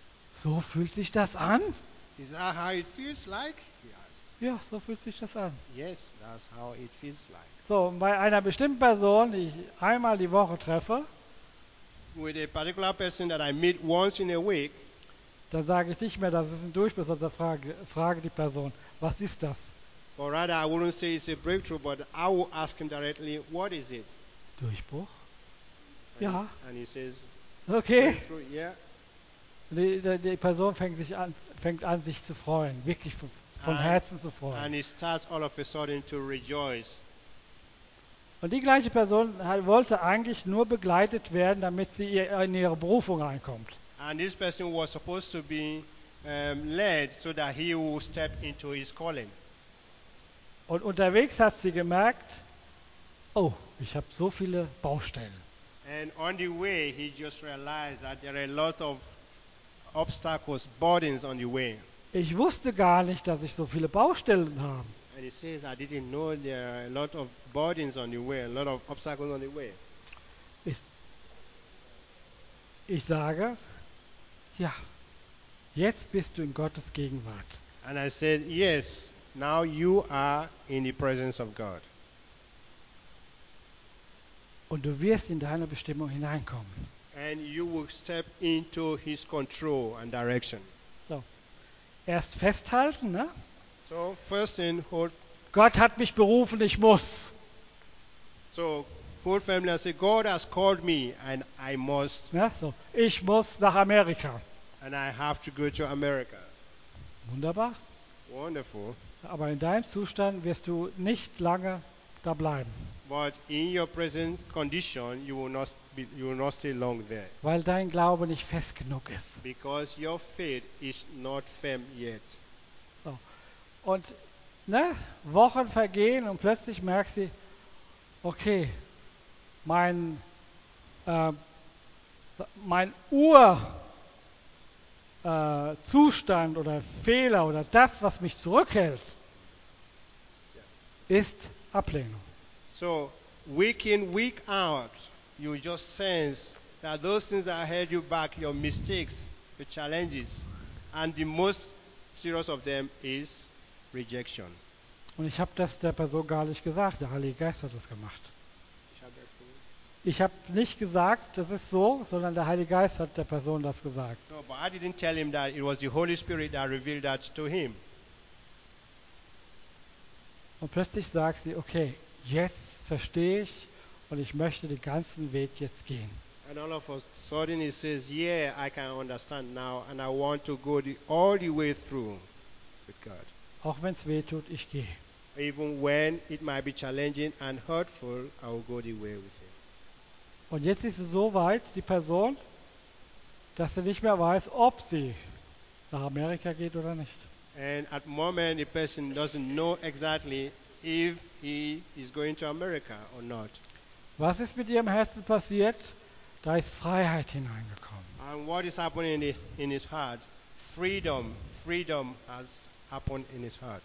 so fühlt sich das an? Is that how it feels like? He asked. Ja, so fühlt sich das an. Yes, that's how it feels like. So, und bei einer bestimmten Person, die ich einmal die Woche treffe, With a particular person that I meet once in a week, dann sage ich nicht mehr, das ist ein Durchbruch, sondern frage die Person, was ist das? or rather, I wouldn't say it's a breakthrough, but I will ask him directly, what is it? Durchbruch? And, Ja. And he says, Okay. breakthrough, yeah. Die Person fängt an, sich zu freuen, wirklich von Herzen zu And freuen. he starts all of a sudden to rejoice. Und die gleiche Person wollte eigentlich nur begleitet werden, damit sie in ihre Berufung reinkommt. And this person was supposed to be led so that he will step into his calling. Und unterwegs hat sie gemerkt, oh, ich habe so viele Baustellen. And on the way, he just realized that there are a lot of obstacles, burdens on the way. Ich wusste gar nicht, dass ich so viele Baustellen habe. And he says, I didn't know there are a lot of burdens on the way, a lot of obstacles on the way. Ich sage, ja, jetzt bist du in Gottes Gegenwart. And I said, yes, now you are in the presence of God. Und du wirst in deine Bestimmung hineinkommen. And you will step into his control and direction. So, erst festhalten, ne? So first thing, Gott hat mich berufen, ich muss. so hold firmly and say, God has called me and I must, Ne? So, ich muss nach Amerika. and I have to go to America. Wunderbar. Wonderful. Aber in deinem Zustand wirst du nicht lange da bleiben, But in your present condition, you will not stay long there, weil dein Glaube nicht fest genug ist. because your faith is not firm yet. Und ne, Wochen vergehen und plötzlich merkst du, okay, mein Zustand oder Fehler oder das, was mich zurückhält, ist Ablehnung. So week in, week out, you just sense that those things that held you back, your mistakes, your challenges, and the most serious of them is rejection. Und ich habe das der Person gar nicht gesagt, der Heilige Geist hat das gemacht. Ich habe nicht gesagt, das ist so, sondern der Heilige Geist hat der Person das gesagt. No, but I didn't tell him that. It was the Holy Spirit that revealed that to him. Und plötzlich sagt sie, okay, jetzt verstehe ich und ich möchte den ganzen Weg jetzt gehen. And all of a sudden he says, yeah, I can understand now, and I want to go all the way through with God. Auch wenn es weh tut, ich gehe. Even when it might be challenging and hurtful, I will go the way with him. Und jetzt ist es so weit, die Person, dass sie nicht mehr weiß, ob sie nach Amerika geht oder nicht. And at the moment, the person doesn't know exactly if he is going to America or not. Was ist mit ihrem Herzen passiert? Da ist Freiheit hineingekommen. And what is happening in his heart? Freedom has happened in his heart.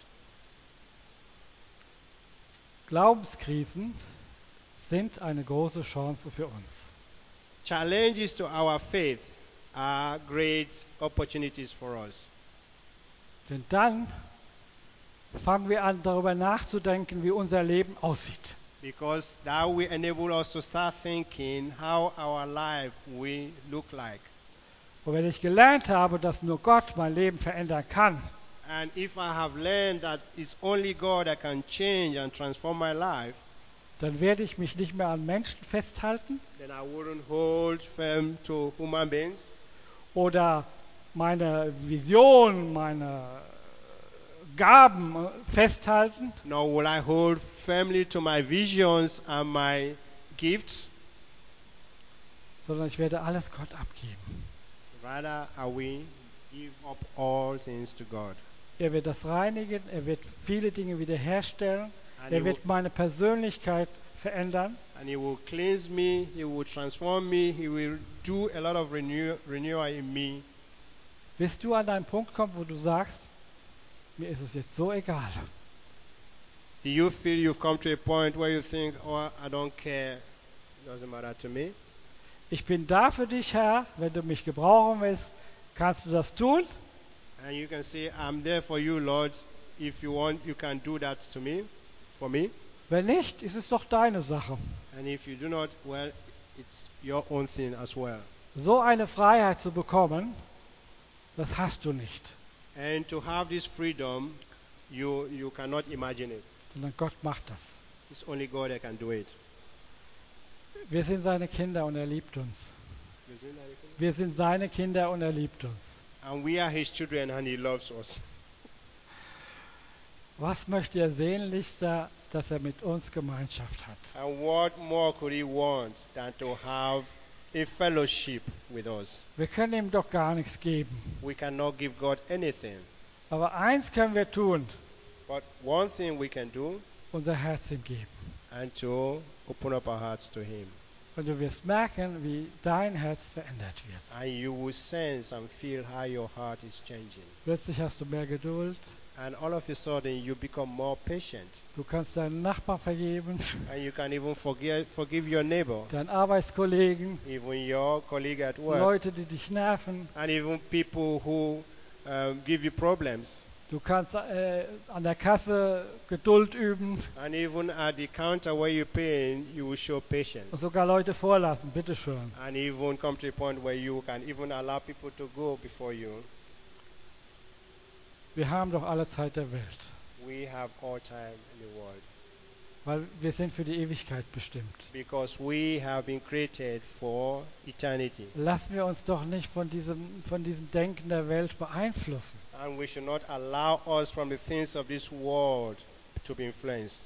Glaubenskrisen sind eine große Chance für uns. Challenges to our faith are great opportunities for us. Denn dann fangen wir an, darüber nachzudenken, wie unser Leben aussieht. Because that will enable us to start thinking how our life will look like. Und wenn ich gelernt habe, dass nur Gott mein Leben verändern kann, And if I have learned that it's only God that can change and transform my life, dann werde ich mich nicht mehr an Menschen festhalten then I wouldn't hold firm to human beings, oder meine Vision, meine Gaben festhalten, nor will I hold firmly to my visions and my gifts. sondern ich werde alles Gott abgeben. Rather, I will give up all things to God. Er wird das reinigen, er wird viele Dinge wiederherstellen, And er wird meine Persönlichkeit verändern. And he will cleanse me, he will transform me, he will do a lot of renewal in me. Bis du an einen Punkt kommst, wo du sagst, mir ist es jetzt so egal. Do you feel you've come to a point where you think, oh, I don't care, it doesn't matter to me? Ich bin da für dich, Herr, wenn du mich gebrauchen willst, Kannst du das tun? And you can say, I'm there for you, Lord. If you want, you can do that to me, for me. Wenn nicht, ist es doch deine Sache. And if you do not, well, it's your own thing as well. So eine Freiheit zu bekommen, das hast du nicht. And to have this freedom, you cannot imagine it. Sondern Gott macht das. It's only God that can do it. Wir sind seine Kinder und er liebt uns. Wir sind seine Kinder und er liebt uns. And we are his children and he loves us. Was möchte er sehnlichster, dass er mit uns Gemeinschaft hat? And what more could he want than to have a fellowship with us? Wir können ihm doch gar nichts geben. We cannot give God anything. Aber eins können wir tun, But one thing we can do, unser Herz ihm geben. and to open up our hearts to him. Und du wirst merken, wie dein Herz verändert wird. And you will sense and feel how your heart is changing. Plötzlich hast du mehr Geduld. And all of a sudden you become more patient. Du kannst deinen Nachbarn vergeben, And you can even forgive your neighbor, deinen Arbeitskollegen, even your colleague at work, Leute, die dich nerven. and even people who give you problems. Du kannst an der Kasse Geduld üben And even at the counter where you're paying, you will show patience. und sogar Leute vorlassen, bitteschön. And even come to a point where you can even allow people to go before you. Wir haben doch alle Zeit der Welt, We have all time in the world. weil wir sind für die Ewigkeit bestimmt. Because we have been created for eternity. Lassen wir uns doch nicht von diesem Denken der Welt beeinflussen. And we should not allow us from the things of this world to be influenced.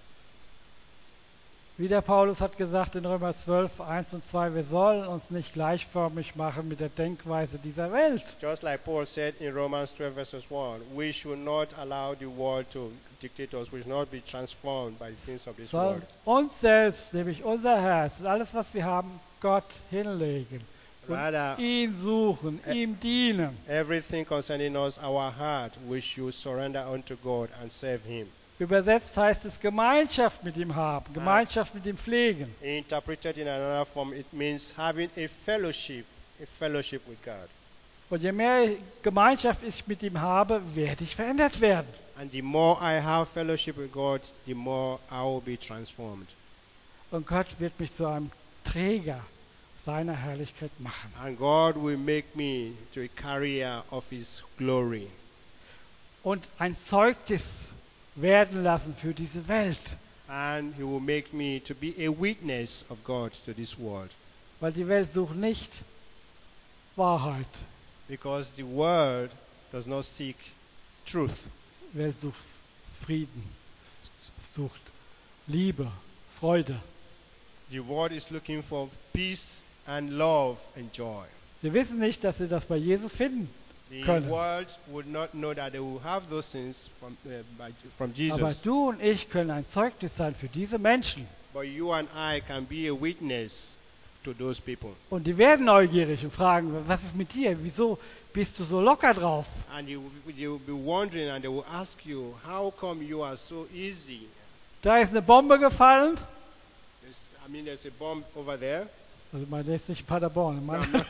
Wie der Paulus hat gesagt in Römer 12, 1 und 2, wir sollen uns nicht gleichförmig machen mit der Denkweise dieser Welt. Just like Paul said in Romans 12 verses 1, we should not allow the world to dictate us. We should not be transformed by the things of this Sondern world. uns selbst, nämlich unser Herz, alles was wir haben, Gott hinlegen. Und Rather, ihn suchen, ihm dienen. everything concerning us, our heart, we should surrender unto God and serve him. Übersetzt heißt es Gemeinschaft mit ihm haben, Gemeinschaft mit ihm pflegen. Interpreted in another form, it means having a fellowship with God. Und je mehr Gemeinschaft ich mit ihm habe, werde ich verändert werden. And the more I have fellowship with God, the more I will be transformed. Und Gott wird mich zu einem Träger seiner Herrlichkeit machen. And God will make me to a carrier of his glory. Und ein Zeugnis werden lassen für diese Welt. And he will make me to be a witness of God to this world. Weil die Welt sucht nicht Wahrheit. Because the world does not seek truth. Die Welt sucht Frieden, sucht Liebe, Freude. The world is looking for peace and love and joy. Wir wissen nicht, dass sie das bei Jesus finden The können. world would not know that they will have those things from Aber Jesus. du und ich können ein Zeugnis sein für diese Menschen. But you and I can be a witness to those people. Und die werden neugierig und fragen, was ist mit dir? Wieso bist du so locker drauf? And you'll be wondering and they will ask you, how come you are so easy? Da ist eine Bombe gefallen. There's a bomb over there. Also man lässt sich in Paderborn. No, I'm not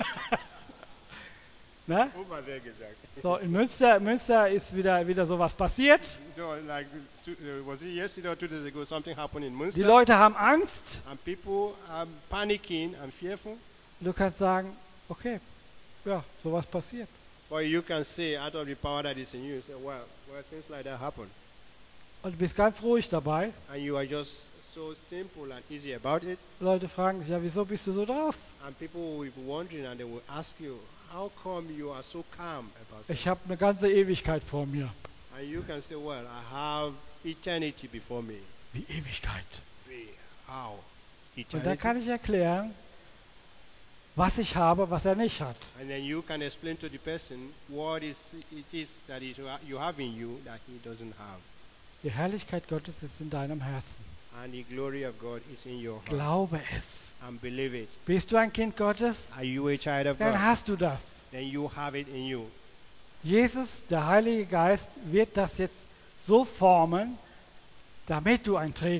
Ne? over there gesagt. So, in Münster ist wieder sowas passiert. So, like, was it yesterday or 2 days ago, something happened in Die Münster? Leute haben Angst. And people are panicking and fearful. Du kannst sagen, okay, ja, sowas passiert. But you can say, out of the power that is in you, say, well, things like that happen. Und du bist ganz ruhig dabei. And you are just so simple and easy about it. Leute fragen sich, ja, wieso bist du so drauf? And people will be wondering and they will ask you, how come you are so calm about it? Ich habe eine ganze Ewigkeit vor mir. And you can say, well, I have eternity before me. Wie Ewigkeit? How? Und dann Eternity? kann ich erklären, was ich habe, was er nicht hat. And then you can explain to the person what it is that you have in you that he doesn't have. Die Herrlichkeit Gottes ist in deinem Herzen. And the glory of God is in your heart. Glaube es. And believe it. Bist du ein Kind Gottes? Are you a child of Dann God? hast du das. Then you have it in you. Jesus, der Heilige Geist, wird das jetzt so formen, damit du ein Träger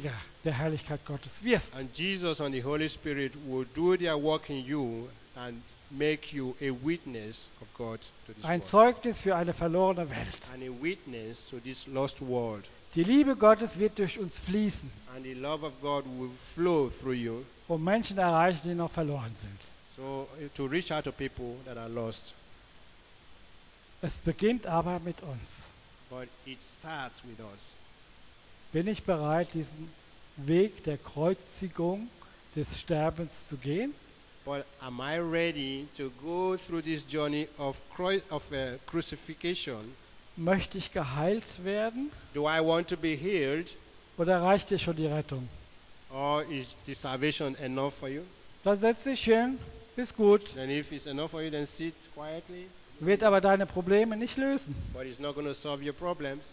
der Herrlichkeit Gottes wirst. And Jesus and the Holy Spirit will do their work in you and make you a witness of God to this Ein world. Zeugnis für eine verlorene Welt. And a witness to this lost world. Die Liebe Gottes wird durch uns fließen And the love of God will flow through you. und Menschen erreichen, die noch verloren sind. So to reach out to people that are lost. Es beginnt aber mit uns. But it starts with us. Bin ich bereit, diesen Weg der Kreuzigung, des Sterbens zu gehen? But am I ready to go through this journey of crucifixion? Möchte ich geheilt werden? Do I want to be healed? Oder reicht dir schon die Rettung? Or is the salvation enough for you? Dann setz dich hin, ist gut, Then if it's enough for you, then sit quietly. wird aber deine Probleme nicht lösen. But it's not going to solve your problems.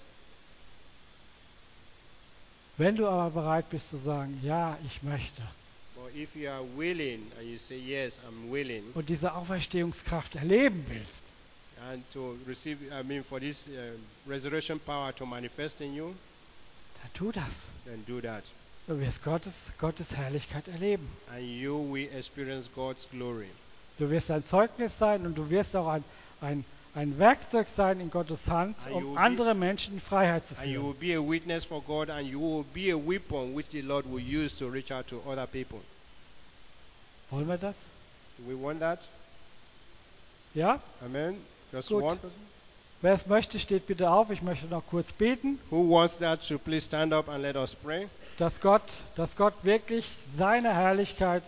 Wenn du aber bereit bist zu sagen, ja, ich möchte, But if you are willing and you say, yes, I'm willing, und diese Auferstehungskraft erleben willst, and to receive, for this resurrection power to manifest in you, dann tu das. then do that. Du wirst Gottes Herrlichkeit erleben. And you will experience God's glory. Du wirst ein Zeugnis sein und du wirst auch ein Werkzeug sein in Gottes Hand, And you will um be- andere Menschen in Freiheit zu And you führen. will be a witness for God, and you will be a weapon which the Lord will use to reach out to other people. Wollen wir das? Do we want that? Ja? Amen. Just Gut. one person. Wer es möchte, steht bitte auf. Ich möchte noch kurz beten, Who wants that to please stand up and let us pray? dass Gott wirklich seine Herrlichkeit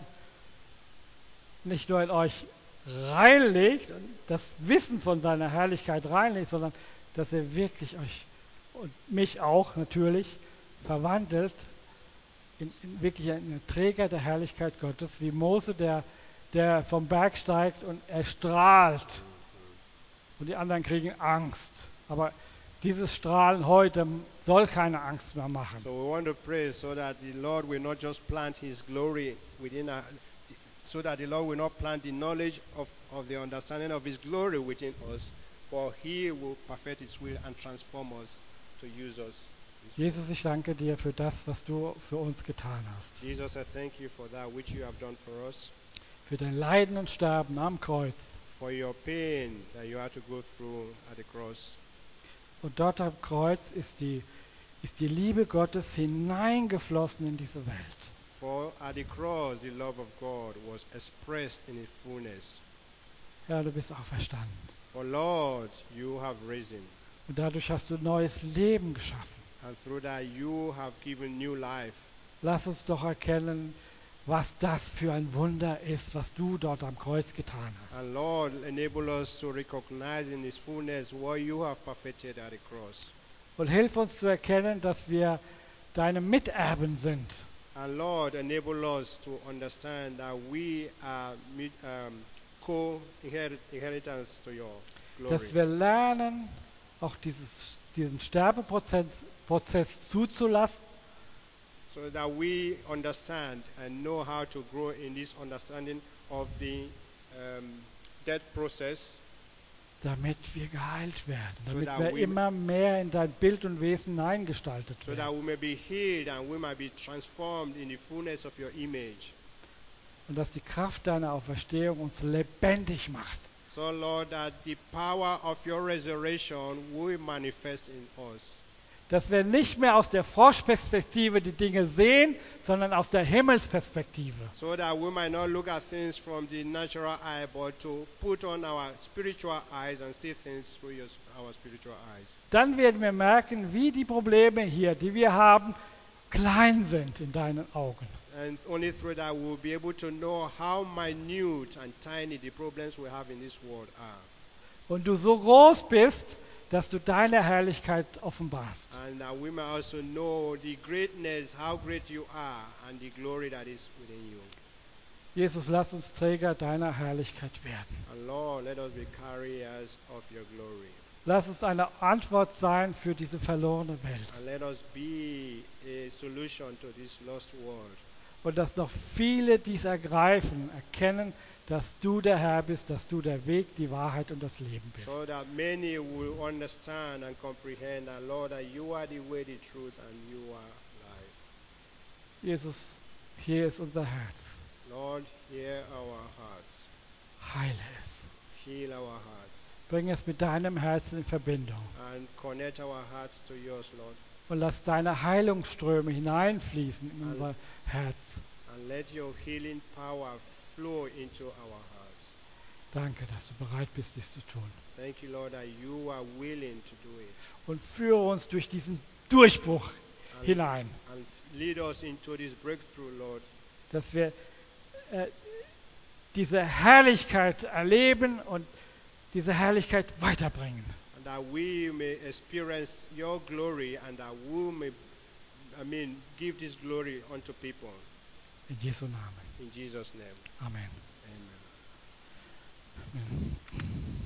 nicht nur in euch reinlegt, und das Wissen von seiner Herrlichkeit reinlegt, sondern dass er wirklich euch und mich auch natürlich verwandelt in wirklich einen Träger der Herrlichkeit Gottes, wie Mose, der vom Berg steigt und er strahlt und die anderen kriegen Angst. Aber dieses Strahlen heute soll keine Angst mehr machen. So we want to pray so that the Lord will not just plant His glory within our, so that the Lord will not plant the knowledge of the understanding of His glory within us, but He will perfect His will and transform us to use us. Jesus, ich danke dir für das, was du für uns getan hast. Jesus, I thank you for that which you have done for us, Für dein Leiden und Sterben am Kreuz. for your pain that you had to go through at the cross. Und dort am Kreuz ist die Liebe Gottes hineingeflossen in diese Welt. For at the cross, the love of God was expressed in its fullness. Herr, du bist auferstanden. For Lord, you have risen, Und dadurch hast du neues Leben geschaffen. and through that you have given new life. Lass uns doch erkennen, was das für ein Wunder ist, was du dort am Kreuz getan hast. And Lord, enable us to recognize in His fullness what you have perfected at the cross. Und hilf uns zu erkennen, dass wir deine Miterben sind. And Lord, enable us to understand that we are co-inheritance to your glory. Dass wir lernen, auch diesen Sterbeprozess zuzulassen, So that we understand and know how to grow in this understanding of the death process, damit wir geheilt werden, So damit that wir we- immer mehr in dein Bild und Wesen hineingestaltet so that werden. we may be healed and we might be transformed in the fullness of your image. Und dass die Kraft deiner Auferstehung uns lebendig macht. So, Lord, that the power of your resurrection will manifest in us. Dass wir nicht mehr aus der Froschperspektive die Dinge sehen, sondern aus der Himmelsperspektive. So that we might not look at things from the natural eye, but to put on our spiritual eyes and see things through our spiritual eyes. Dann werden wir merken, wie die Probleme hier, die wir haben, klein sind in deinen Augen. And only through that we will be able to know how minute and tiny the problems we have in this world are. Und du so groß bist, dass du deine Herrlichkeit offenbarst. And that we may also know the greatness, how great you are, and the glory that is within you. Jesus, lass uns Träger deiner Herrlichkeit werden. And Lord, let us be carriers of your glory. Lass uns eine Antwort sein für diese verlorene Welt. And let us be a solution to this lost world. Und dass noch viele dies ergreifen, erkennen, dass du der Herr bist, dass du der Weg, die Wahrheit und das Leben bist. So that many will understand and comprehend that, Lord, that you are the way, the truth, and you are life. Jesus, hier ist unser Herz. Lord, hear our hearts. Heile es. Heal our hearts. Bring es mit deinem Herzen in Verbindung. And connect our hearts to yours, Lord. Und lass deine Heilungsströme hineinfließen in unser Herz. And let your healing power flow into our hearts. Danke, dass du bereit bist, dies zu tun. Thank you, Lord, that you are willing to do it. Und führe uns durch diesen Durchbruch hinein, And lead us into this breakthrough, Lord. dass wir diese Herrlichkeit erleben und diese Herrlichkeit weiterbringen. And that we may experience your glory and that we may, give this glory unto people. In Jesu Namen. In Jesus' name. Amen. Amen. Amen.